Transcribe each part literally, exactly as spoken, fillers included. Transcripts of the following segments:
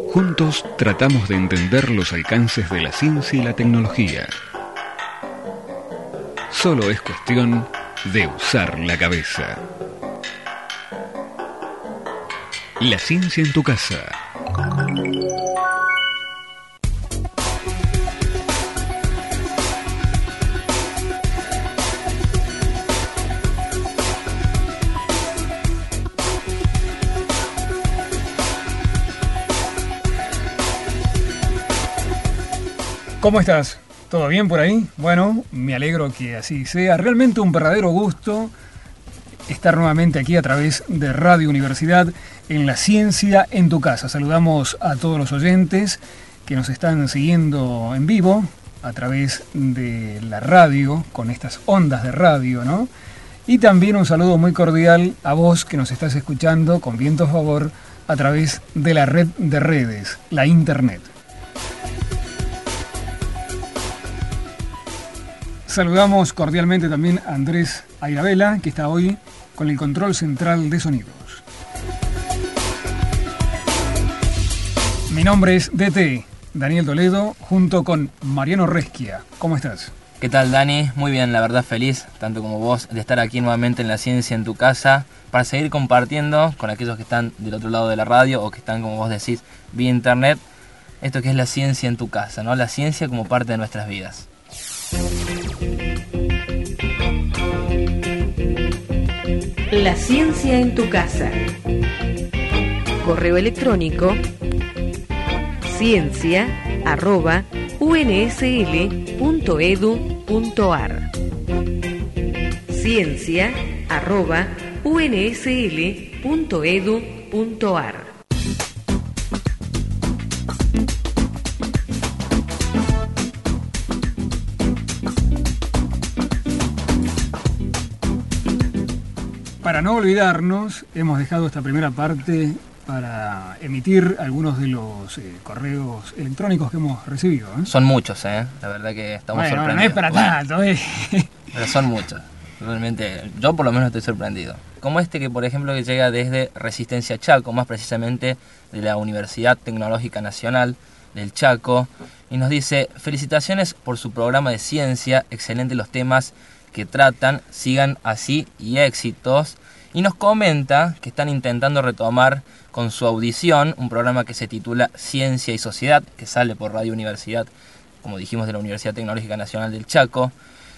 Juntos tratamos de entender los alcances de la ciencia y la tecnología. Solo es cuestión de usar la cabeza. La ciencia en tu casa. ¿Cómo estás? ¿Todo bien por ahí? Bueno, me alegro que así sea. Realmente un verdadero gusto estar nuevamente aquí a través de Radio Universidad en La Ciencia en tu Casa. Saludamos a todos los oyentes que nos están siguiendo en vivo a través de la radio, con estas ondas de radio, ¿no? Y también un saludo muy cordial a vos que nos estás escuchando con viento a favor a través de la red de redes, la Internet. Saludamos cordialmente también a Andrés Airabela, que está hoy con el control central de sonidos. Mi nombre es D T, Daniel Toledo, junto con Mariano Resquia. ¿Cómo estás? ¿Qué tal, Dani? Muy bien, la verdad feliz, tanto como vos, de estar aquí nuevamente en La Ciencia en tu Casa, para seguir compartiendo con aquellos que están del otro lado de la radio o que están, como vos decís, vía internet, esto que es la ciencia en tu casa, ¿no? La ciencia como parte de nuestras vidas. La Ciencia en tu Casa. Correo electrónico ciencia arroba u n s l punto e d u punto a r ciencia arroba u n s l punto e d u punto a r. Para no olvidarnos, hemos dejado esta primera parte para emitir algunos de los eh, correos electrónicos que hemos recibido, ¿eh? Son muchos, ¿eh? La verdad que estamos bueno, sorprendidos. No es para tanto, ¿eh? Pero son muchos. Realmente, yo por lo menos estoy sorprendido. Como este que, por ejemplo, que llega desde Resistencia Chaco, más precisamente de la Universidad Tecnológica Nacional del Chaco, y nos dice: felicitaciones por su programa de ciencia, excelentes los temas que tratan, sigan así y éxitos. Y nos comenta que están intentando retomar con su audición un programa que se titula Ciencia y Sociedad, que sale por Radio Universidad, como dijimos, de la Universidad Tecnológica Nacional del Chaco,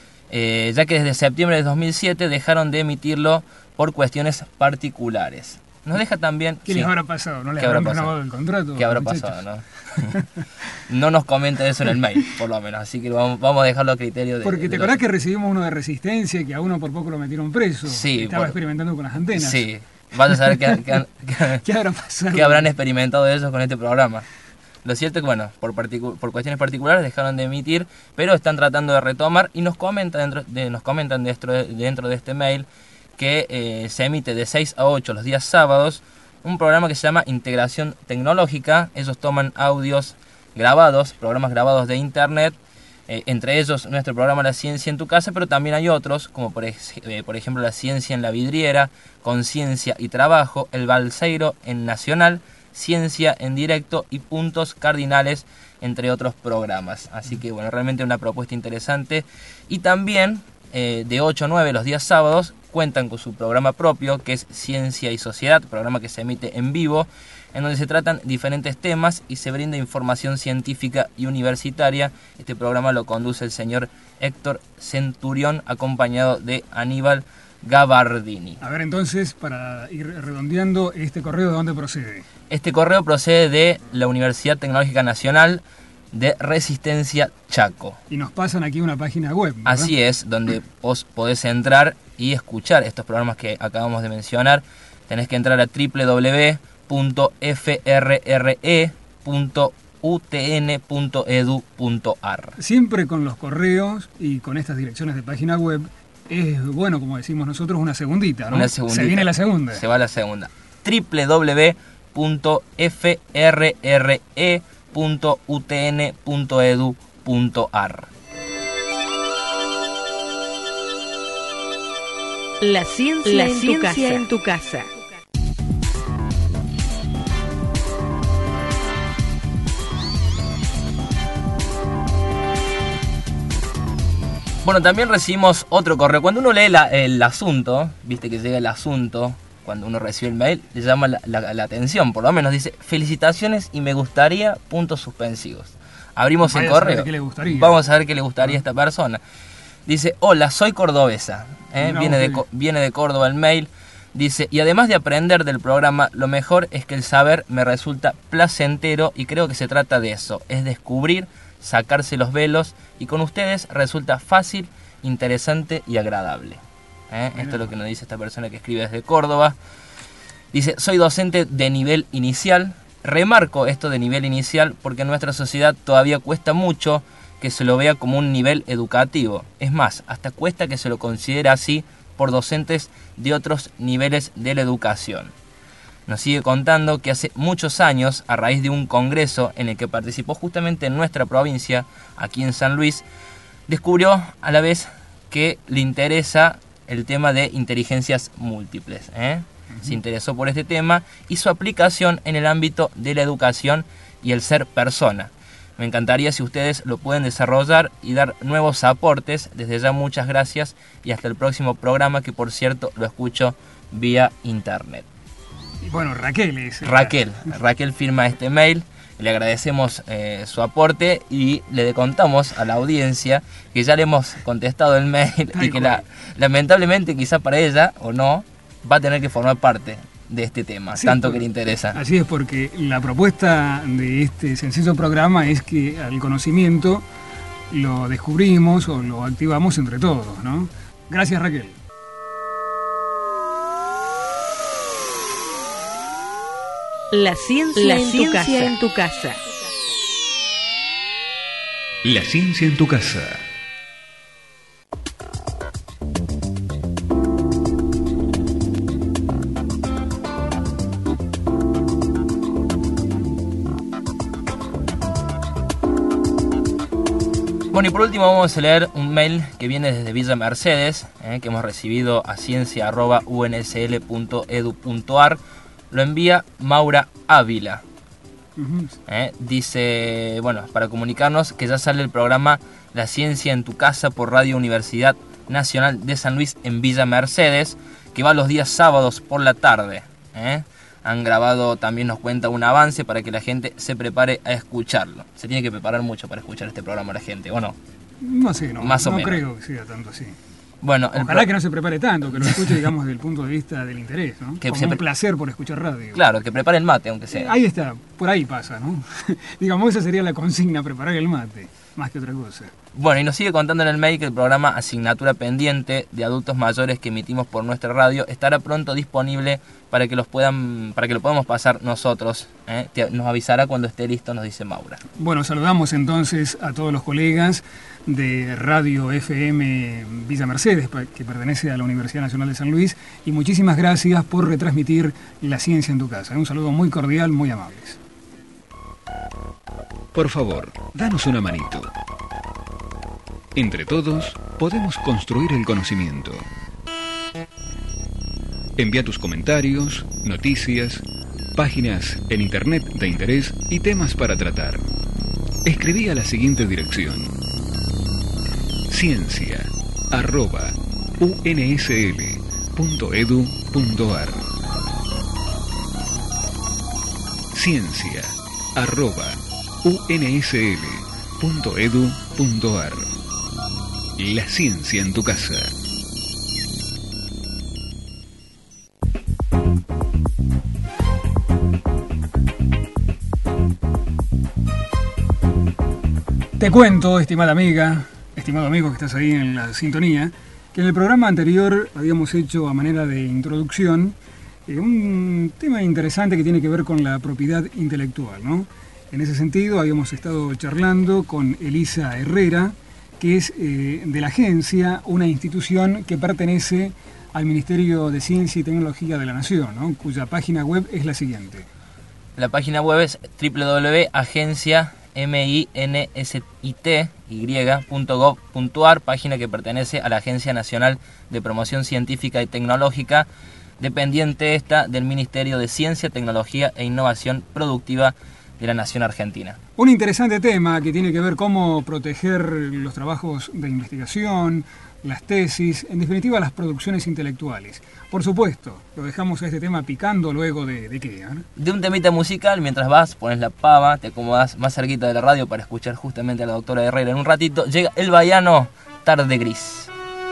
eh, ya que desde septiembre de dos mil siete dejaron de emitirlo por cuestiones particulares. Nos deja también... ¿Qué sí, les habrá pasado? ¿No les ¿qué habrán habrá renovado el contrato? ¿Qué habrá muchachos? pasado, no? No nos comenta eso en el mail, por lo menos, así que vamos, vamos a dejarlo a criterio de... Porque te de acordás los... que recibimos uno de Resistencia y que a uno por poco lo metieron preso. Sí, estaba por... experimentando con las antenas. Sí, vas a saber qué, qué, qué, ¿Qué habrá pasado? qué habrán experimentado ellos con este programa. Lo cierto es que, bueno, por, particu- por cuestiones particulares dejaron de emitir, pero están tratando de retomar y nos comentan dentro de, nos comentan dentro de, dentro de este mail que eh, se emite de seis a ocho los días sábados un programa que se llama Integración Tecnológica. Ellos toman audios grabados, programas grabados de internet, eh, entre ellos nuestro programa La Ciencia en tu Casa, pero también hay otros, como por, ej- eh, por ejemplo La Ciencia en la Vidriera, Conciencia y Trabajo, El Balseiro en Nacional, Ciencia en Directo y Puntos Cardinales, entre otros programas. Así que, bueno, realmente una propuesta interesante. Y también, eh, de ocho a nueve los días sábados, cuentan con su programa propio, que es Ciencia y Sociedad, programa que se emite en vivo, en donde se tratan diferentes temas y se brinda información científica y universitaria. Este programa lo conduce el señor Héctor Centurión, acompañado de Aníbal Gabardini. A ver, entonces, para ir redondeando, ¿este correo de dónde procede? Este correo procede de la Universidad Tecnológica Nacional de Resistencia Chaco. Y nos pasan aquí una página web, ¿verdad? Así es, donde vos podés entrar y escuchar estos programas que acabamos de mencionar. Tenés que entrar a doble u doble u doble u punto f r r e punto u t n punto e d u punto a r. Siempre con los correos y con estas direcciones de página web, es bueno, como decimos nosotros, una segundita, ¿no? Una segundita. Se viene la segunda. Se va la segunda. doble u doble u doble u punto f r r e punto u t n punto e d u punto a r. La ciencia, La en, ciencia tu en tu casa. Bueno, también recibimos otro correo. Cuando uno lee la, el asunto, viste que llega el asunto, cuando uno recibe el mail, le llama la, la, la atención. Por lo menos dice, felicitaciones y me gustaría, puntos suspensivos. Abrimos el correo. Qué le gustaría. Vamos a ver qué le gustaría a esta persona. Dice, hola, soy cordobesa. ¿eh? No, viene, okay. de, viene de Córdoba el mail. Dice, y además de aprender del programa, lo mejor es que el saber me resulta placentero y creo que se trata de eso. Es descubrir, sacarse los velos y con ustedes resulta fácil, interesante y agradable. ¿Eh? Esto es lo que nos dice esta persona que escribe desde Córdoba. Dice, soy docente de nivel inicial. Remarco esto de nivel inicial porque en nuestra sociedad todavía cuesta mucho que se lo vea como un nivel educativo. Es más, hasta cuesta que se lo considere así por docentes de otros niveles de la educación. Nos sigue contando que hace muchos años, a raíz de un congreso en el que participó justamente en nuestra provincia, aquí en San Luis, descubrió a la vez que le interesa el tema de inteligencias múltiples. ¿eh? Uh-huh. Se interesó por este tema y su aplicación en el ámbito de la educación y el ser persona. Me encantaría si ustedes lo pueden desarrollar y dar nuevos aportes. Desde ya muchas gracias y hasta el próximo programa, que por cierto lo escucho vía internet. Y bueno, Raquel es... Raquel, Raquel firma este mail. Le agradecemos eh, su aporte y le contamos a la audiencia que ya le hemos contestado el mail y que la, lamentablemente quizá para ella o no va a tener que formar parte de este tema, sí, tanto que le interesa. Así es, porque la propuesta de este sencillo programa es que al conocimiento lo descubrimos o lo activamos entre todos, ¿no? Gracias, Raquel. La ciencia, La en, ciencia tu en tu casa. La ciencia en tu casa. Bueno, y por último vamos a leer un mail que viene desde Villa Mercedes, eh, que hemos recibido a ciencia arroba u n s l punto e d u punto a r. Lo envía Maura Ávila. Uh-huh. Eh, dice, bueno, para comunicarnos que ya sale el programa La Ciencia en tu Casa por Radio Universidad Nacional de San Luis en Villa Mercedes, que va los días sábados por la tarde. Eh. Han grabado, también nos cuenta, un avance para que la gente se prepare a escucharlo. Se tiene que preparar mucho para escuchar este programa la gente, ¿o no? No sé, no, Más o no menos. creo que sea tanto así. Bueno, ojalá pro... que no se prepare tanto, que lo escuche, digamos, desde el punto de vista del interés, ¿no? Que Como un pre... placer por escuchar radio. Claro, que prepare el mate, aunque sea. Eh, ahí está, por ahí pasa, ¿no? Digamos, esa sería la consigna, preparar el mate, más que otra cosa. Bueno, y nos sigue contando en el mail que el programa Asignatura Pendiente de Adultos Mayores que emitimos por nuestra radio estará pronto disponible para que los puedan, para que lo podamos pasar nosotros. ¿eh? Nos avisará cuando esté listo, nos dice Maura. Bueno, saludamos entonces a todos los colegas de Radio F M Villa Mercedes, que pertenece a la Universidad Nacional de San Luis, y muchísimas gracias por retransmitir La Ciencia en tu Casa. Un saludo muy cordial, muy amables. Por favor, danos una manito. Entre todos, podemos construir el conocimiento. Envía tus comentarios, noticias, páginas en internet de interés y temas para tratar. Escribí a la siguiente dirección: ciencia arroba u n s l punto e d u punto a r. Ciencia arroba u n s l punto e d u punto a r. La ciencia en tu casa. Te cuento, estimada amiga, estimado amigo que estás ahí en la sintonía, que en el programa anterior habíamos hecho a manera de introducción eh, un tema interesante que tiene que ver con la propiedad intelectual, ¿no? En ese sentido habíamos estado charlando con Elisa Herrera, que es eh, de la agencia, una institución que pertenece al Ministerio de Ciencia y Tecnología de la Nación, ¿no? Cuya página web es la siguiente. La página web es doble u doble u doble u punto agencia minsit punto gov punto a r, página que pertenece a la Agencia Nacional de Promoción Científica y Tecnológica, dependiente esta del Ministerio de Ciencia, Tecnología e Innovación Productiva de la nación argentina. Un interesante tema que tiene que ver cómo proteger los trabajos de investigación, las tesis, en definitiva las producciones intelectuales. Por supuesto, lo dejamos a este tema picando luego de, de qué, ¿eh? De un temita musical, mientras vas, pones la pava, te acomodas más cerquita de la radio para escuchar justamente a la doctora Herrera en un ratito, llega El Baiano, Tarde Gris.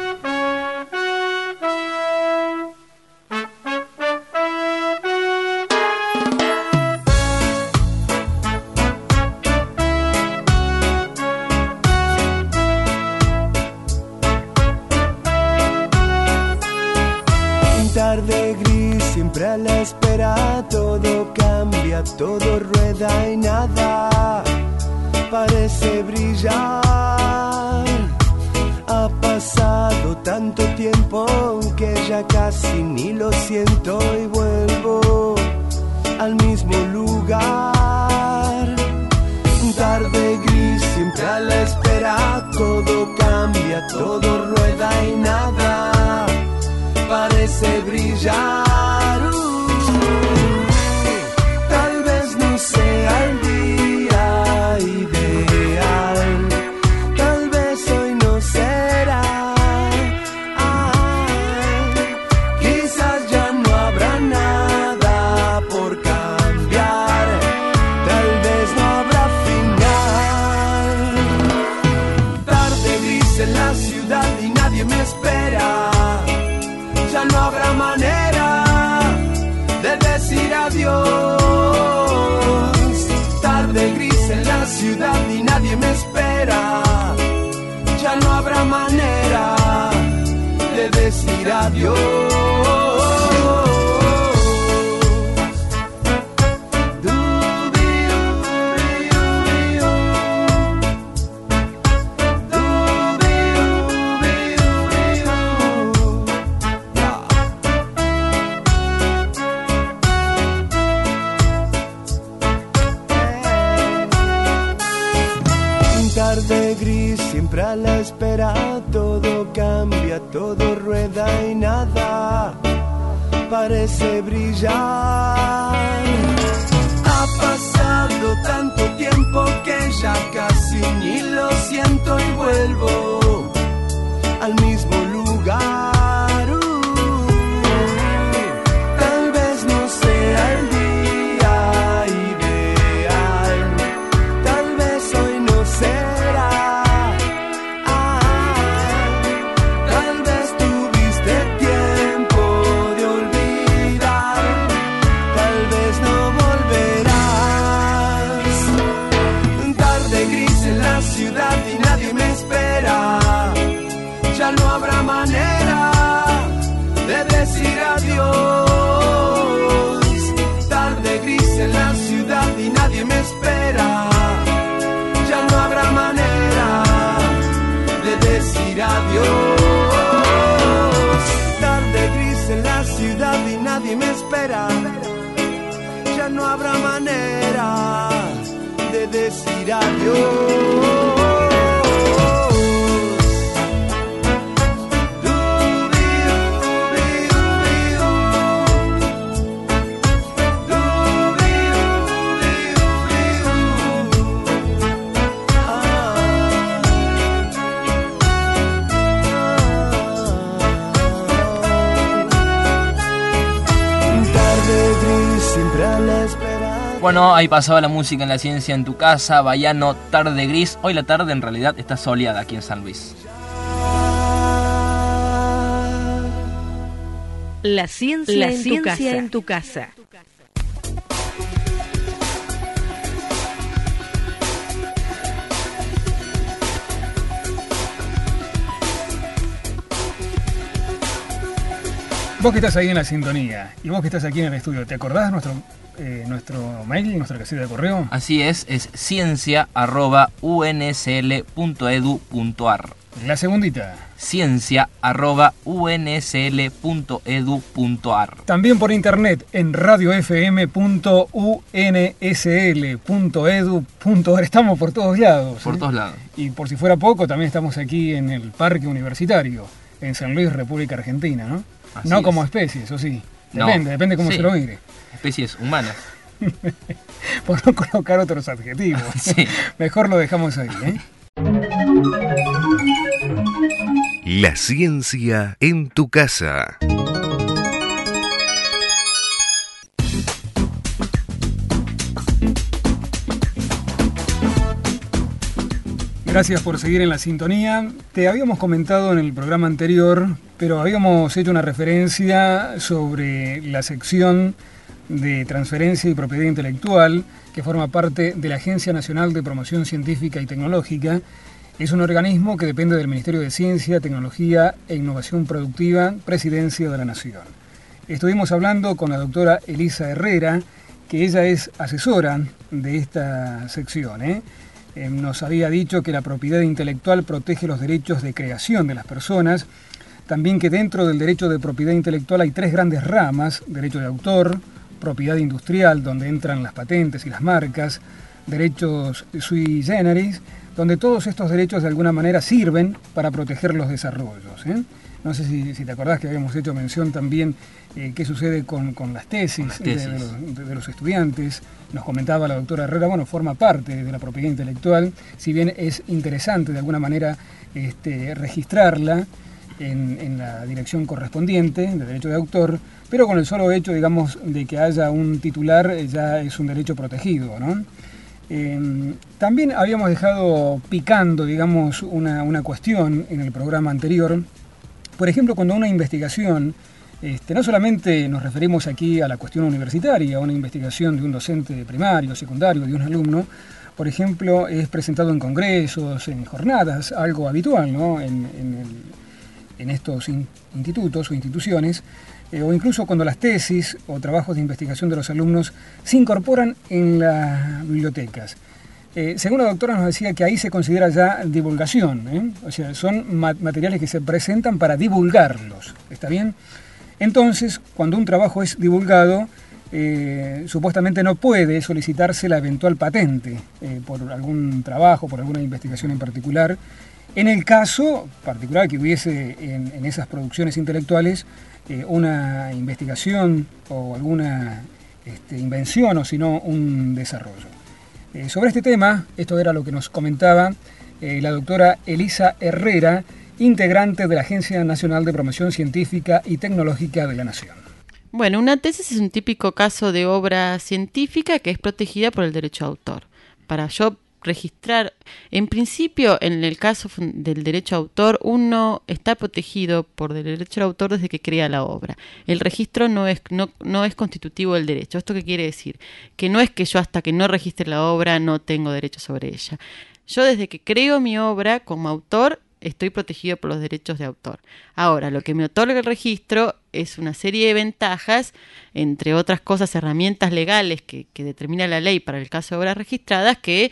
Tarde gris, siempre a la espera, todo cambia, todo rueda y nada parece brillar. Ha pasado tanto tiempo que ya casi ni lo siento y vuelvo al mismo lugar. Tarde gris, siempre a la espera, todo cambia, todo rueda y nada parece brillar. Uh, tal vez no sea el día ideal, tal vez hoy no será. Ah, quizás ya no habrá nada por cambiar, tal vez no habrá final. Tarde gris en la ciudad y nadie me espera. Ya no habrá manera de decir adiós. Tarde gris en la ciudad y nadie me espera. Ya no habrá manera de decir adiós. Tarde gris, siempre a la espera, todo cambia, todo rueda y nada parece brillar. Ha pasado tanto tiempo que ya casi ni lo siento y vuelvo al mismo lugar. Uh, tal vez no sea el día ideal, tal vez hoy no sea. Ya no habrá manera de decir adiós. Tarde gris en la ciudad y nadie me espera. Ya no habrá manera de decir adiós. Tarde gris en la ciudad y nadie me espera. Ya no habrá manera de decir adiós. Bueno, ahí pasaba la música en La Ciencia en tu Casa, Baiano, Tarde Gris. Hoy la tarde en realidad está soleada aquí en San Luis. La ciencia, la en, ciencia tu casa. en tu casa. Vos que estás ahí en la sintonía y vos que estás aquí en el estudio, ¿te acordás nuestro eh, nuestro mail, nuestra casilla de correo? Así es, es ciencia arroba u n s l punto e d u punto a r. La segundita. ciencia arroba u n s l punto e d u punto a r. También por internet en radio f m punto u n s l punto e d u punto a r. Estamos por todos lados. Por ¿eh? todos lados. Y por si fuera poco, también estamos aquí en el Parque Universitario, en San Luis, República Argentina, ¿no? Así no es. como especie, eso sí. Depende, no. depende cómo sí. se lo mire. Especies humanas. por no colocar otros adjetivos. Sí. Mejor lo dejamos ahí, ¿eh? La ciencia en tu casa. Gracias por seguir en la sintonía. Te habíamos comentado en el programa anterior, pero habíamos hecho una referencia sobre la sección de transferencia y propiedad intelectual que forma parte de la Agencia Nacional de Promoción Científica y Tecnológica. Es un organismo que depende del Ministerio de Ciencia, Tecnología e Innovación Productiva, Presidencia de la Nación. Estuvimos hablando con la doctora Elisa Herrera, que ella es asesora de esta sección, ¿eh? Eh, nos había dicho que la propiedad intelectual protege los derechos de creación de las personas, también que dentro del derecho de propiedad intelectual hay tres grandes ramas: derecho de autor, propiedad industrial, donde entran las patentes y las marcas, derechos sui generis, donde todos estos derechos de alguna manera sirven para proteger los desarrollos, ¿eh? No sé si, si te acordás que habíamos hecho mención también eh, qué sucede con, con las tesis, las tesis. De, de, los, de, de los estudiantes. Nos comentaba la doctora Herrera, bueno, forma parte de la propiedad intelectual, si bien es interesante de alguna manera este, registrarla en, en la dirección correspondiente de derecho de autor, pero con el solo hecho, digamos, de que haya un titular ya es un derecho protegido, ¿no? Eh, también habíamos dejado picando, digamos, una, una cuestión en el programa anterior. Por ejemplo, cuando una investigación, este, no solamente nos referimos aquí a la cuestión universitaria, a una investigación de un docente primario, secundario, de un alumno, por ejemplo, es presentado en congresos, en jornadas, algo habitual, ¿no? en, en, el, en estos in, institutos o instituciones, eh, o incluso cuando las tesis o trabajos de investigación de los alumnos se incorporan en las bibliotecas. Eh, según la doctora nos decía que ahí se considera ya divulgación, ¿eh? O sea, son ma- materiales que se presentan para divulgarlos, ¿está bien? Entonces, cuando un trabajo es divulgado, eh, supuestamente no puede solicitarse la eventual patente eh, por algún trabajo, por alguna investigación en particular. En el caso particular que hubiese en, en esas producciones intelectuales eh, una investigación o alguna este, invención o si no un desarrollo. Eh, sobre este tema, esto era lo que nos comentaba eh, la doctora Elisa Herrera, integrante de la Agencia Nacional de Promoción Científica y Tecnológica de la Nación. Bueno, una tesis es un típico caso de obra científica que es protegida por el derecho de autor. Para yo registrar, en principio, en el caso del derecho de autor, uno está protegido por el derecho de autor desde que crea la obra. El registro no es, no, no es constitutivo del derecho. ¿Esto qué quiere decir? Que no es que yo hasta que no registre la obra no tengo derecho sobre ella. Yo desde que creo mi obra como autor estoy protegido por los derechos de autor. Ahora, lo que me otorga el registro es una serie de ventajas, entre otras cosas, herramientas legales que, que determina la ley para el caso de obras registradas, que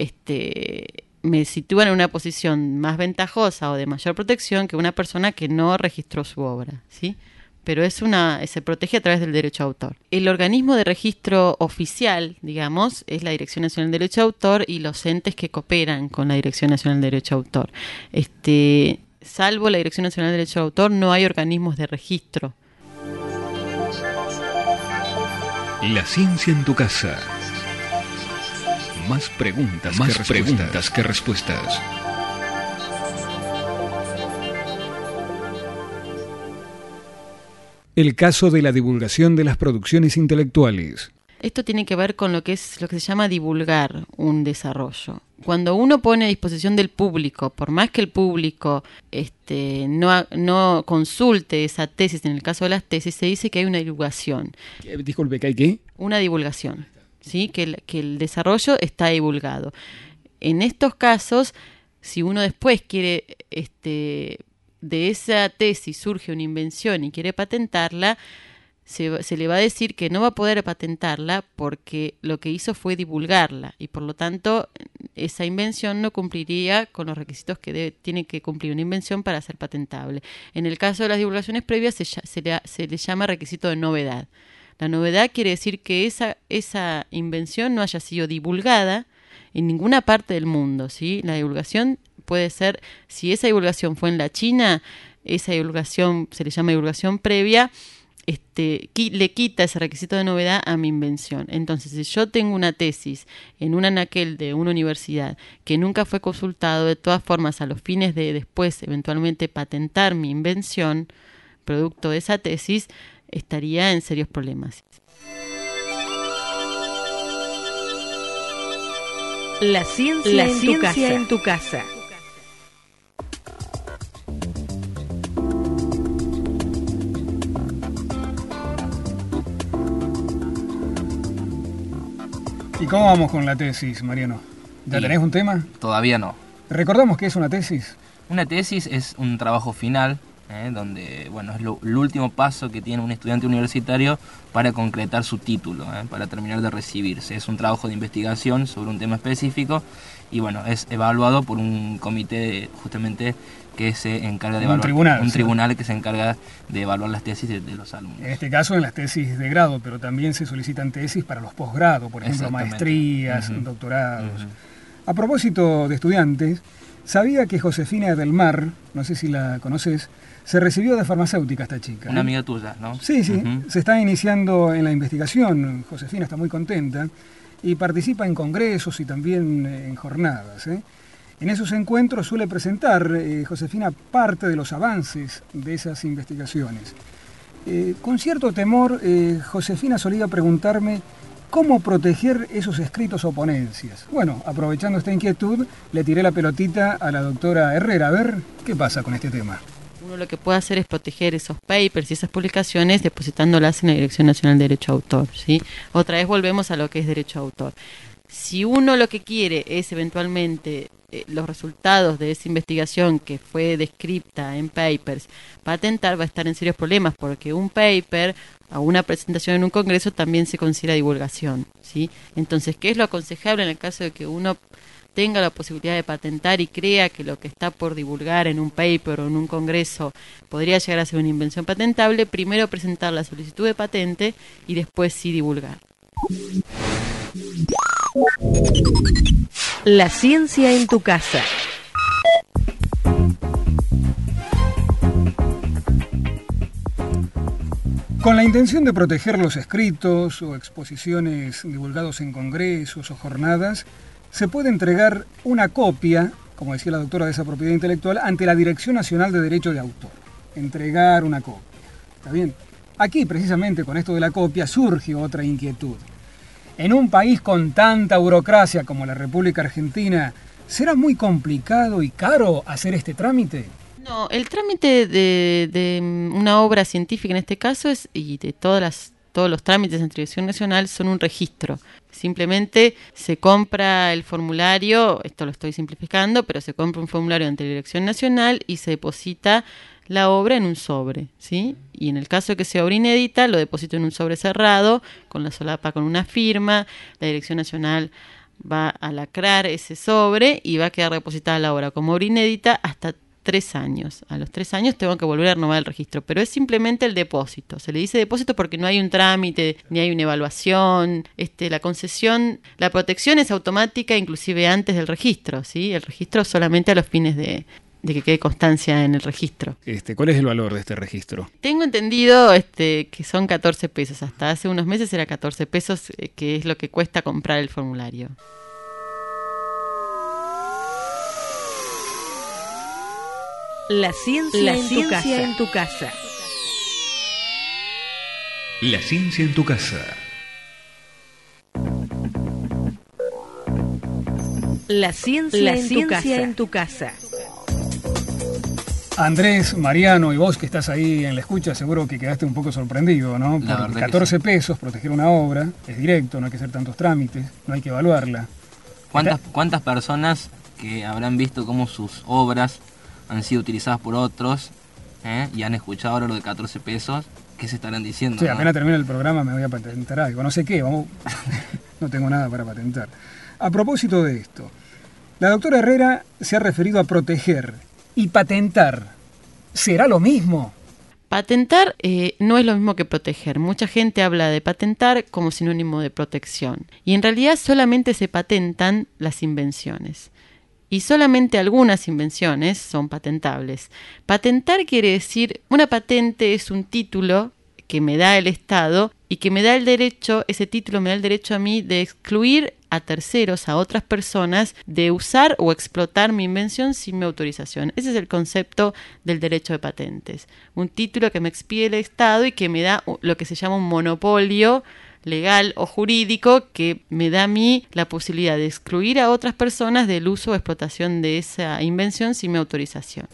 este, me sitúan en una posición más ventajosa o de mayor protección que una persona que no registró su obra, ¿sí? Pero es una, se protege a través del derecho de autor. El organismo de registro oficial, digamos, es la Dirección Nacional del Derecho de Autor y los entes que cooperan con la Dirección Nacional del Derecho de Autor. Este, salvo la Dirección Nacional del Derecho de Autor, no hay organismos de registro. La ciencia en tu casa. Más preguntas, Más que preguntas que respuestas. El caso de la divulgación de las producciones intelectuales. Esto tiene que ver con lo que es lo que se llama divulgar un desarrollo. Cuando uno pone a disposición del público, por más que el público este, no, no consulte esa tesis, en el caso de las tesis, se dice que hay una divulgación. Eh, disculpe, ¿que hay qué? Una divulgación, ¿sí? Que el, que el desarrollo está divulgado. En estos casos, si uno después quiere... este de esa tesis surge una invención y quiere patentarla, se, se le va a decir que no va a poder patentarla porque lo que hizo fue divulgarla y por lo tanto esa invención no cumpliría con los requisitos que debe, tiene que cumplir una invención para ser patentable. En el caso de las divulgaciones previas se, se, le, se le llama requisito de novedad. La novedad quiere decir que esa, esa invención no haya sido divulgada en ninguna parte del mundo, ¿sí? La divulgación puede ser, si esa divulgación fue en la China, esa divulgación se le llama divulgación previa, este, qui- le quita ese requisito de novedad a mi invención. Entonces, si yo tengo una tesis en un anaquel de una universidad que nunca fue consultado, de todas formas, a los fines de después eventualmente patentar mi invención, producto de esa tesis, estaría en serios problemas. La ciencia, La en, ciencia tu casa. en tu casa. ¿Y cómo vamos con la tesis, Mariano? ¿Ya Y- tenés un tema? Todavía no. Recordamos que es una tesis. Una tesis es un trabajo final, ¿eh? donde bueno, es lo, el último paso que tiene un estudiante universitario para concretar su título, ¿eh? para terminar de recibirse. Es un trabajo de investigación sobre un tema específico y bueno, es evaluado por un comité justamente que se encarga de Un evaluar. tribunal, Un sí. tribunal que se encarga de evaluar las tesis de, de los alumnos. En este caso en las tesis de grado, pero también se solicitan tesis para los posgrados, por ejemplo, Exactamente. maestrías, Ujú. doctorados. Ujú. A propósito de estudiantes, sabía que Josefina del Mar, no sé si la conoces, se recibió de farmacéutica esta chica. Una ¿eh? amiga tuya, ¿no? Sí, sí, Ujú. se está iniciando en la investigación. Josefina está muy contenta y participa en congresos y también eh, en jornadas. ¿eh? En esos encuentros suele presentar, eh, Josefina, parte de los avances de esas investigaciones. Eh, con cierto temor, eh, Josefina solía preguntarme cómo proteger esos escritos o ponencias. Bueno, aprovechando esta inquietud, le tiré la pelotita a la doctora Herrera. A ver, ¿qué pasa con este tema? Uno lo que puede hacer es proteger esos papers y esas publicaciones depositándolas en la Dirección Nacional de Derecho de Autor, ¿sí? Otra vez volvemos a lo que es derecho de autor. Si uno lo que quiere es eventualmente eh, los resultados de esa investigación que fue descripta en papers patentar, va a estar en serios problemas porque un paper a una presentación en un congreso también se considera divulgación, ¿sí? Entonces, ¿qué es lo aconsejable en el caso de que uno tenga la posibilidad de patentar y crea que lo que está por divulgar en un paper o en un congreso podría llegar a ser una invención patentable? Primero presentar la solicitud de patente y después sí divulgar. La ciencia en tu casa. Con la intención de proteger los escritos o exposiciones divulgados en congresos o jornadas, se puede entregar una copia, como decía la doctora, de esa propiedad intelectual ante la Dirección Nacional de Derecho de Autor. Entregar una copia. ¿Está bien? Aquí, precisamente con esto de la copia, surge otra inquietud. En un país con tanta burocracia como la República Argentina, ¿será muy complicado y caro hacer este trámite? No, el trámite de, de una obra científica en este caso es, y de todas las, todos los trámites en Dirección Nacional son un registro. Simplemente se compra el formulario, esto lo estoy simplificando, pero se compra un formulario ante la Dirección Nacional y se deposita la obra en un sobre, ¿sí? Y en el caso de que sea obra inédita, lo deposito en un sobre cerrado, con la solapa con una firma, la Dirección Nacional va a lacrar ese sobre y va a quedar depositada la obra como obra inédita hasta tres años. A los tres años tengo que volver a renovar el registro, pero es simplemente el depósito. Se le dice depósito porque no hay un trámite, ni hay una evaluación. Este, la concesión, la protección es automática inclusive antes del registro, ¿sí? El registro solamente a los fines de, de que quede constancia en el registro. Este, ¿cuál es el valor de este registro? Tengo entendido este, que son catorce pesos. Hasta hace unos meses era catorce pesos, eh, que es lo que cuesta comprar el formulario. La ciencia, La en, ciencia tu casa. en tu casa. La ciencia en tu casa. La ciencia, La en, ciencia tu casa. en tu casa. Andrés, Mariano y vos que estás ahí en la escucha, seguro que quedaste un poco sorprendido, ¿no? La Por verdad que catorce sí. pesos proteger una obra, es directo, no hay que hacer tantos trámites, no hay que evaluarla. ¿Cuántas, ¿Cuántas personas que habrán visto cómo sus obras han sido utilizadas por otros ¿eh? y han escuchado ahora lo de catorce pesos? ¿Qué se estarán diciendo? Sí, no? apenas termine el programa me voy a patentar algo, no sé qué, vamos, no tengo nada para patentar. A propósito de esto, la doctora Herrera se ha referido a proteger y patentar. ¿Será lo mismo? Patentar eh, no es lo mismo que proteger. Mucha gente habla de patentar como sinónimo de protección. Y en realidad solamente se patentan las invenciones. Y solamente algunas invenciones son patentables. Patentar quiere decir, una patente es un título que me da el Estado y que me da el derecho, ese título me da el derecho a mí de excluir a terceros, a otras personas, de usar o explotar mi invención sin mi autorización. Ese es el concepto del derecho de patentes. Un título que me expide el Estado y que me da lo que se llama un monopolio legal o jurídico que me da a mí la posibilidad de excluir a otras personas del uso o explotación de esa invención sin mi autorización.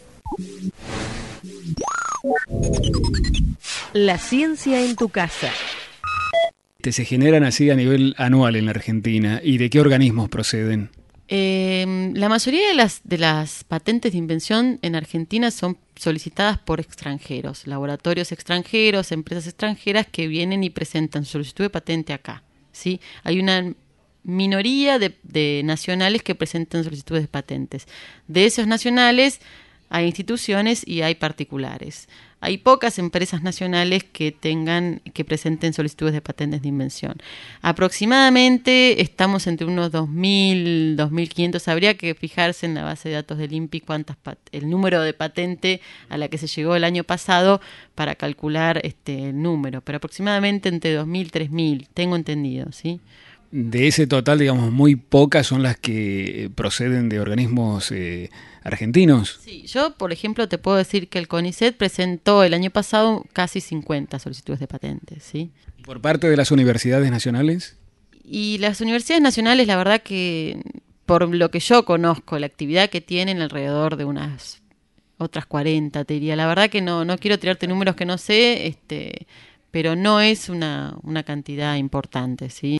La ciencia en tu casa. ¿Se generan así a nivel anual en la Argentina? ¿Y de qué organismos proceden? Eh, la mayoría de las, de las patentes de invención en Argentina son solicitadas por extranjeros, laboratorios extranjeros, empresas extranjeras que vienen y presentan solicitud de patente acá, ¿sí? Hay una minoría de, de nacionales que presentan solicitudes de patentes. De esos nacionales hay instituciones y hay particulares. Hay pocas empresas nacionales que tengan, que presenten solicitudes de patentes de invención. Aproximadamente estamos entre unos dos mil, dos mil quinientos. Habría que fijarse en la base de datos del INPI cuántas el número de patente a la que se llegó el año pasado para calcular este el número. Pero aproximadamente entre dos mil, tres mil, tengo entendido, ¿sí? De ese total, digamos, muy pocas son las que proceden de organismos eh, argentinos. Sí, yo, por ejemplo, te puedo decir que el CONICET presentó el año pasado casi cincuenta solicitudes de patentes, ¿sí? ¿Por parte de las universidades nacionales? Y las universidades nacionales, la verdad que, por lo que yo conozco, la actividad que tienen alrededor de unas otras cuarenta, te diría. La verdad que no, no quiero tirarte números que no sé, este, pero no es una, una cantidad importante, ¿sí?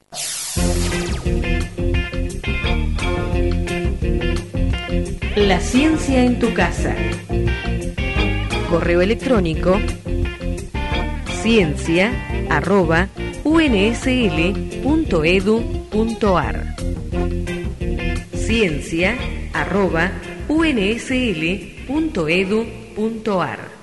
La ciencia en tu casa. Correo electrónico ciencia arroba u n s l punto e d u punto a r ciencia arroba u n s l punto e d u punto a r.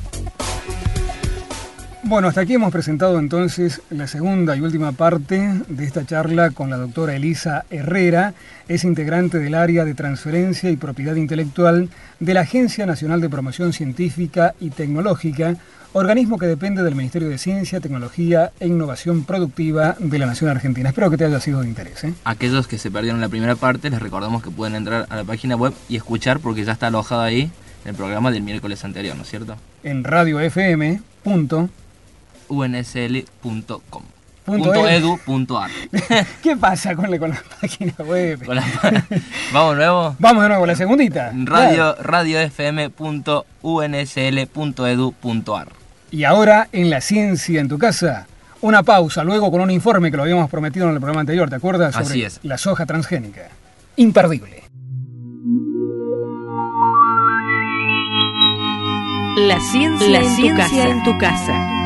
Bueno, hasta aquí hemos presentado entonces la segunda y última parte de esta charla con la doctora Elisa Herrera. Es integrante del área de transferencia y propiedad intelectual de la Agencia Nacional de Promoción Científica y Tecnológica, organismo que depende del Ministerio de Ciencia, Tecnología e Innovación Productiva de la Nación Argentina. Espero que te haya sido de interés, ¿eh? Aquellos que se perdieron la primera parte, les recordamos que pueden entrar a la página web y escuchar porque ya está alojado ahí el programa del miércoles anterior, ¿no es cierto? En radio f m punto u n s l punto com Punto punto edu punto a r. ¿Qué pasa con la, con la página web? Con la- Vamos nuevo. Vamos de nuevo, la segundita. Radio, radio f m punto u n s l punto e d u punto a r. Y ahora, en La Ciencia en tu Casa, una pausa, luego con un informe que lo habíamos prometido en el programa anterior, ¿te acuerdas? Sobre Así es. la soja transgénica. Imperdible. La ciencia, La en, tu ciencia casa. en tu casa.